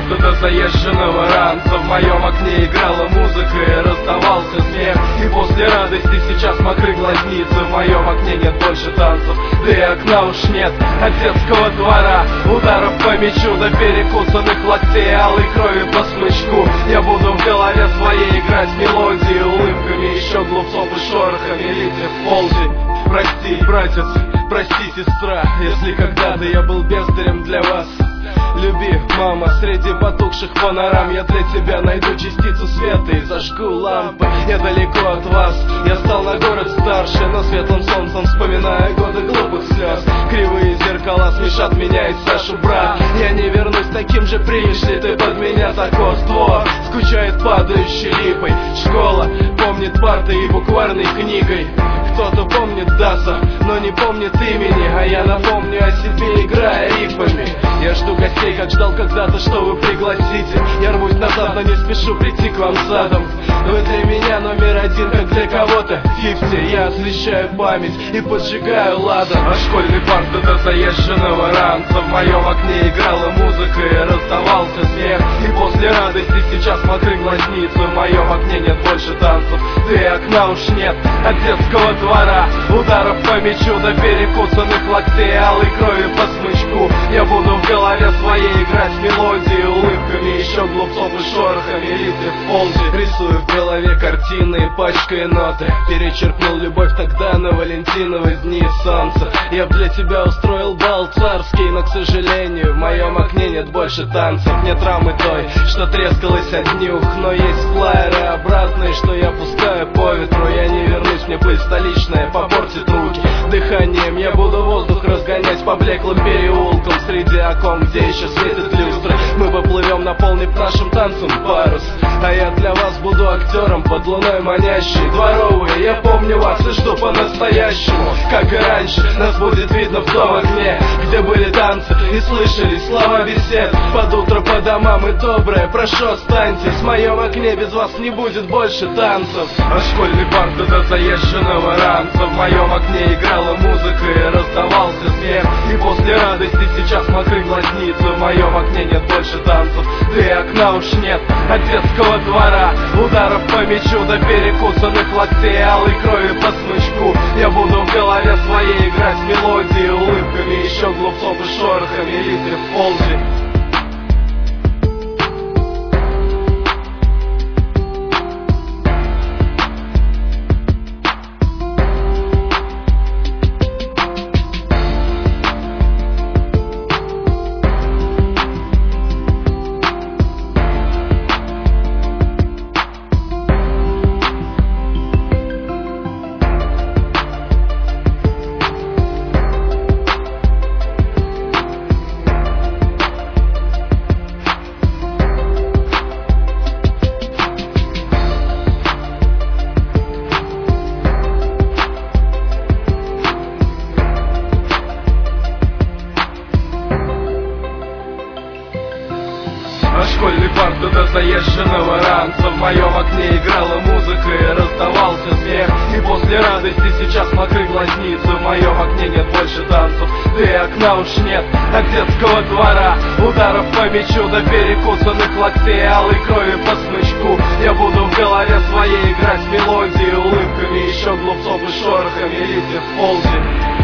парта до заезженного ранца. В моем окне играла музыка и раздавался смех. И после радости сейчас мокры глазницы. В моем окне нет больше танцев, да и окна уж нет. От детского двора ударов по мячу до перекусанных локтей, алой крови по смычку. Я буду в голове своей играть мелодии, улыбками, еще глупцов и шорохами листьев в полдень. Прости, братец, прости, сестра, если когда-то я был бездарем для вас. Люби, мама, среди потухших панорам я для тебя найду частицу света и зажгу лампы. Я далеко от вас, я стал на город старше, но светлым солнцем вспоминая годы глупых слез. Кривые зеркала смешат меня и Сашу, брат. Я не вернусь таким же, примешь ли ты под меня такой двор? Скучает падающей липой. Школа помнит партой и букварной книгой. Кто-то помнит Даса, но не помнит имени, а я напомню о себе, играя рифмами. Я жду гостей, как ждал когда-то, что вы пригласите. Я рвусь назад, но не спешу прийти к вам задом. Вы для меня номер один, как для кого-то 50. Я освещаю память и поджигаю ладом. От школьной парты до заезженного ранца. В моем окне играла музыка и раздавался смех. И после радости сейчас мокры глазницы. В моем окне нет больше танцев, да и окна уж нет. От детского двора ударов по мячу до перекусанных локтей, алой крови по смычку. Я буду в голове своей играть мелодии, улыбками, еще глупцов и шорохами листьев в полдень. Рисую в голове картины, пачкая ноты. Перечеркнул любовь тогда на валентиновые дни солнца. Я б для тебя устроил бал царский, но, к сожалению, в моем окне нет больше танцев. Нет рамы той, что трескалась от нюх, но есть флайеры обратные, что я пускаю по ветру. Я не вернусь, мне пыль столичная попортит руки. Дыханием я буду воздух разгонять по блеклым переулкам, среди окон, где еще светят люстры. Мы поплывем, наполнив нашим танцем парус, а я для вас буду актером под луной манящей. Дворовые, я помню вас и жду по-настоящему. Как и раньше, нас будет видно в том окне, где были танцы и слышались слова бесед. Под утро по домам и доброе, прошу останьтесь. В моем окне без вас не будет больше танцев. От школьной парты до заезженного ранца. В моем окне играла музыка и раздавался смех. И после радости сейчас мокры глазницы. В моем окне нет больше танцев, да и окна уж нет. От детского двора ударов по мячу до перекусанных локтей, алой крови по смычку. Я буду в голове своей играть мелодии, улыбками, еще глупцов и шорохами листьев в полдень. От школьной парты до заезженного ранца. В моем окне играла музыка и раздавался смех. И после радости сейчас мокры глазницы. В моем окне нет больше танцев, да и окна уж нет. От детского двора ударов по мячу до перекусанных локтей, алой крови по смычку. Я буду в голове своей играть мелодии, улыбками, еще глупцов и шорохами листьев в полдень.